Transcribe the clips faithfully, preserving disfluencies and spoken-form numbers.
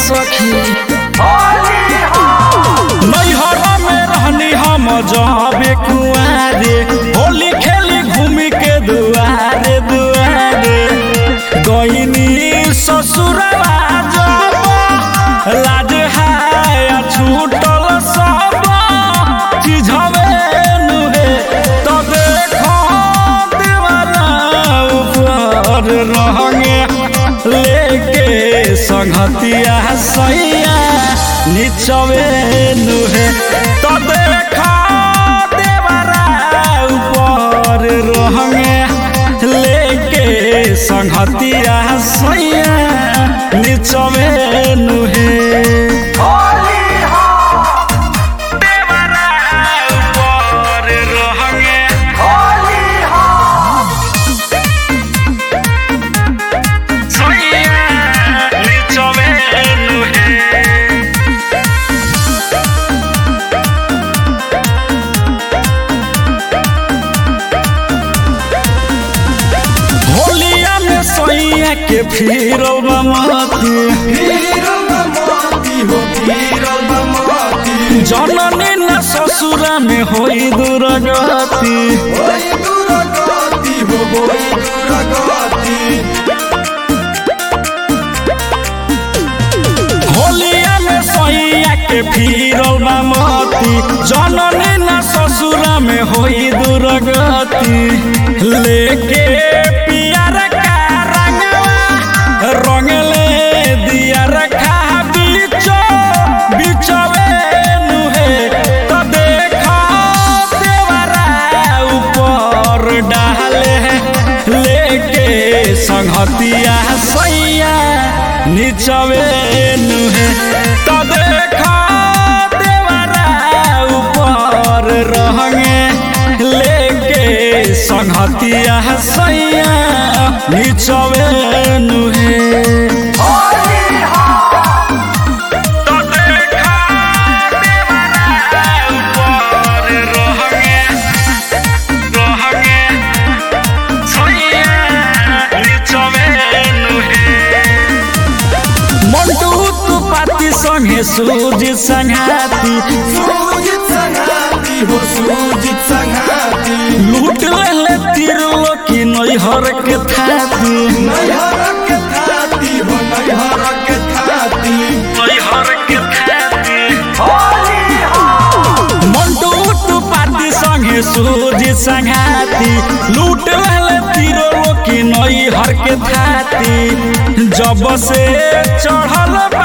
सखी नैहर में रहनी हम जाबे कुआरे होली खेली घूमी के दुआरे दुआरे गईनी ससुरवा जब लाज हाया छूटल सब चीजवे नुहे तो देखो दीवाना ऊपर रहंगे लेके संगतिया सैया निचवे नुहे तो देखो देवरा ऊपर रहंगे लेके संगतिया सैया निचवे नुहे के फिर जननी न ससुरा में होई दुर्गति होलिया में सैया के फिर जननी न ससुरा में होई दुर्गति लेके पियर रंगले दिया रखा बीचो बीचवे नुहे तो देखा देवरा ऊपर डाले लेके संगतिया सैया निचवे नुहे तो देखा देवरा ऊपर रहंगे लेके संगतिया सैया निचवे नुहे संगे सूजित संघाती हो सूजित संघाती लूट ले तिरलो की नैहर के थाती नैहर के थाती हो नैहर के थाती नैहर के थाती मंटू टू पार्टी संगे सूजित संघाती लूट ले तिरलो की नैहर के थाती जब से चढ़ल बा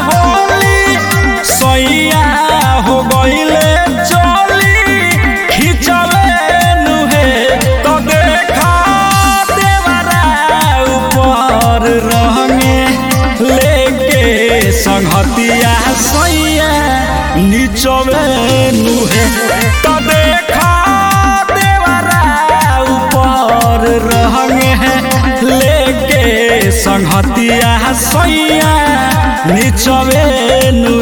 सैया हो गईले चली खिंचले नुहे तो देखा देवरा ऊपर रहंगे लेके संगतिया सैया निचवे नुहे तो देखा देवरा ऊपर रहंगे लेके संगतिया सैया निचवे नुहे।